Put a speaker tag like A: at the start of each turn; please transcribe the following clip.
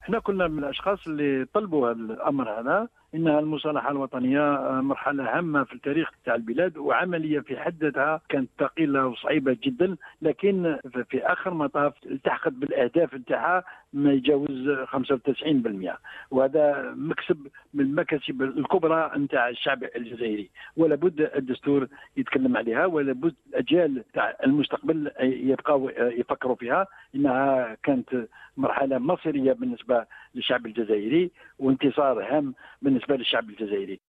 A: احنا كنا من الاشخاص اللي طلبوا هذا الامر هذا. انها المصالحه الوطنيه مرحله هامه في التاريخ تاع البلاد، وعمليه في حد ذاتها كانت ثقيله وصعيبه جدا، لكن في اخر مطاف التحقت بالاهداف نتاعها ما يجاوز 95%، وهذا مكسب من المكاسب الكبرى نتاع الشعب الجزائري. ولا بد الدستور يتكلم عليها، ولا بد الاجيال تاع المستقبل يبقاو يفكروا فيها. انها كانت مرحله مصيريه بالنسبه للشعب الجزائري، وانتصار هام بالنسبه للشعب الجزائري.